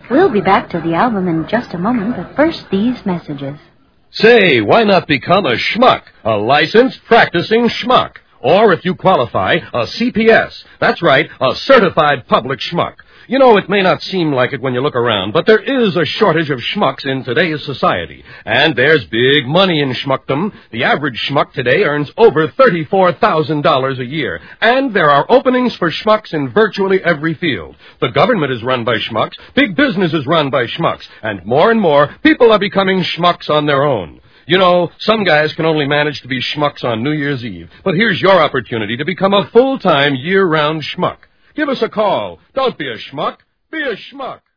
We'll be back to the album in just a moment, but first these messages. Say, why not become a schmuck, a licensed practicing schmuck? Or, if you qualify, a CPS. That's right, a certified public schmuck. You know, it may not seem like it when you look around, but there is a shortage of schmucks in today's society. And there's big money in schmuckdom. The average schmuck today earns over $34,000 a year. And there are openings for schmucks in virtually every field. The government is run by schmucks. Big business is run by schmucks. And more, people are becoming schmucks on their own. You know, some guys can only manage to be schmucks on New Year's Eve. But here's your opportunity to become a full-time, year-round schmuck. Give us a call. Don't be a schmuck. Be a schmuck.